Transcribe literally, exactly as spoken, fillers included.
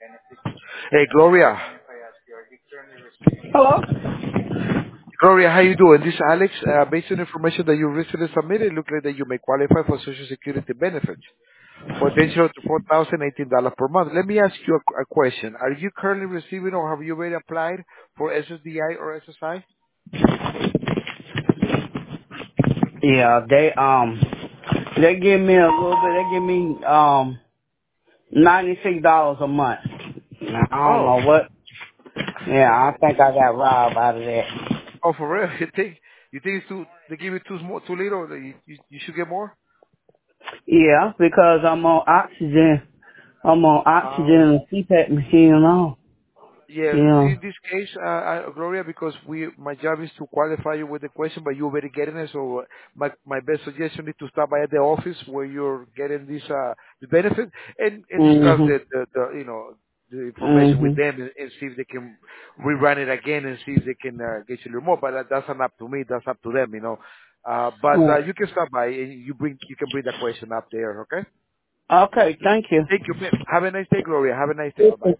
Hey, Gloria. Hello? Gloria, how you doing? This is Alex. Uh, based on information that you recently submitted, it looks like that you may qualify for Social Security benefits for potential to four thousand eighteen dollars per month. Let me ask you a, a question. Are you currently receiving or have you already applied for S S D I or S S I? Yeah, they um they give me a little bit. They give me um ninety six dollars a month. Now, I don't Oh, know what. Yeah, I think I got robbed out of that. oh, for real? You think you think it's too? They give you too small, too little? That You, you you should get more. Yeah, because I'm on oxygen. I'm on oxygen Oh. and a C PAP machine and all. Yeah, Yeah. see, in this case, uh, uh, Gloria, because we, my job is to qualify you with the question, but you already getting it. So uh, my my best suggestion is to stop by at the office where you're getting this uh the benefit and and discuss Mhm. the the, the you know the information with Mhm. them and, and see if they can rerun it again and see if they can uh, get you a little more. But that, that's not up to me. That's up to them, you know. Uh, but uh, Yeah. you can stop by and you bring you can bring the question up there. Okay. Okay. Thank you. Thank you, man. Have a nice day, Gloria. Have a nice day. Bye bye.